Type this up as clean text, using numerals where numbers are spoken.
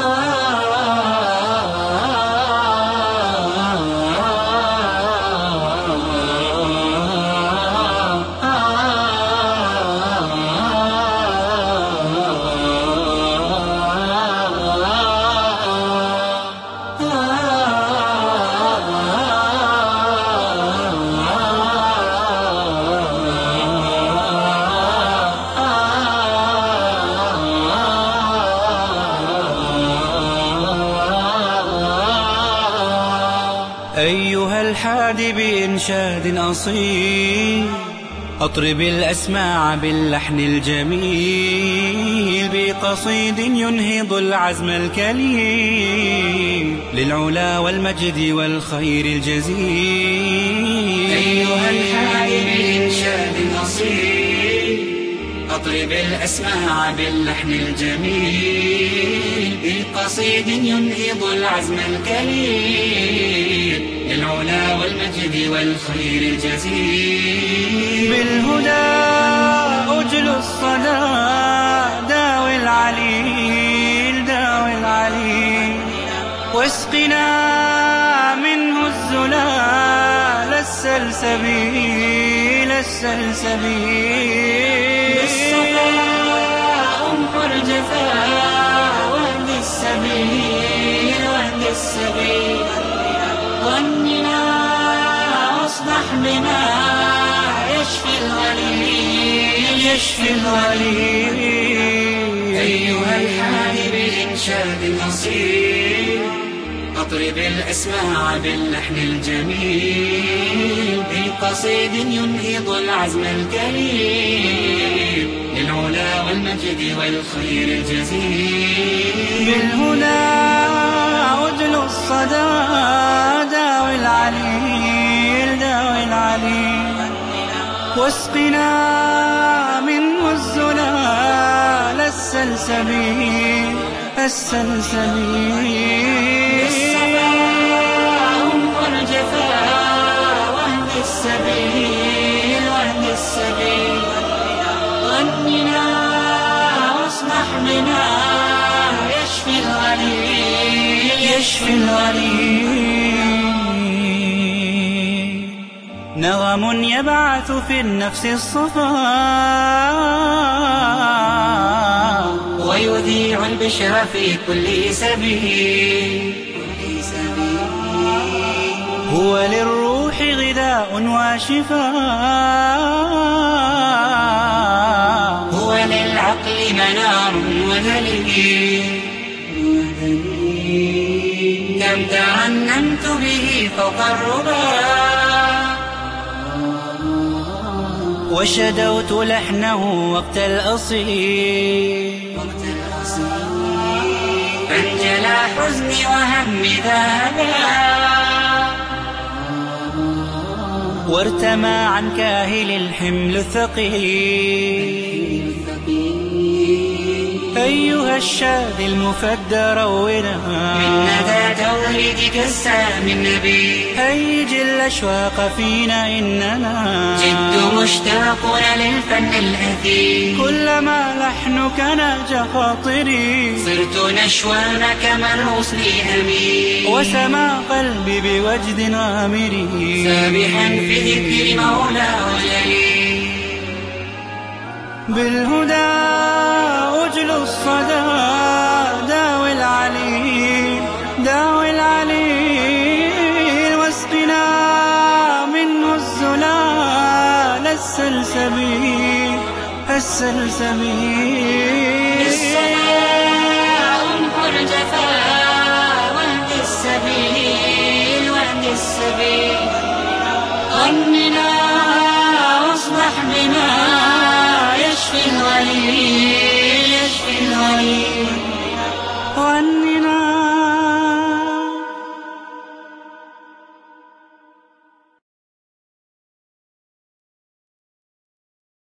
أيها الحادي بإنشاد أصيل، أطرب الأسماع باللحن الجميل، بقصيد ينهض العزم الكليل للعلا والمجد والخير الجزيل. أيها الحادي بإنشاد أصيل، أطرب الأسماع باللحن الجميل، بقصيد ينهض العزم الكليل للعلا والمجد والخير الجزيل. بالهدى أجل الصدى، داوي العليل داوي العليل، واسقنا منه الزلال السلسبيل السلسبيل. بالصفاء امحو الجفاء واهد السبيل واهد السبيل، غننا واصبح بنا يشفي الغليل يشفي الغليل. أيها الحادي بإنشاد أصيل، أطرب الأسماع باللحن الجميل، بقصيد ينهض العزم الكليل للعلا والمجد والخير الجزيل. بالهدى أجل الصدى، داوي العليل داوي العليل، واسقنا منه الزلال السلسبيل السلسبيل. بالصفاء امحو الجفاء واهد السبيل واهد السبيل، غننا واصبح بنا يشفي الغليل يشفي الغليل. نغم يبعث في النفس الصفاء، ويذيع البشر في كل سبيل. هو للروح غذاء وشفاء، هو للعقل منار ودليل. كم ترنمت به فوق الربا، وشدوت لحنه وقت الأصيل، فانجلى حزني وهمي ذهبا، وارتمى عن كاهل الحمل الثقيل. أيها الشاذ المفدى رونا من ندى توحيدك السامي النبي، هيج الأشواق فينا إننا جد مشتاقون للفن الأثير. كلما لحنك ناج خاطري، صرت نشوان كما الغصن أمير، وسما قلبي بوجد غامري، سابحا في ذكر مولاه جليل. بالهدى أجل الصدى، داوي العليل داوي العليل، واسقنا منه الزلال السلسبيل السلسبيل. بالصفاء امحو الجفاء واهد السبيل واهد السبيل، غننا واصبح بنا يشفي الغليل يشفي الغليل.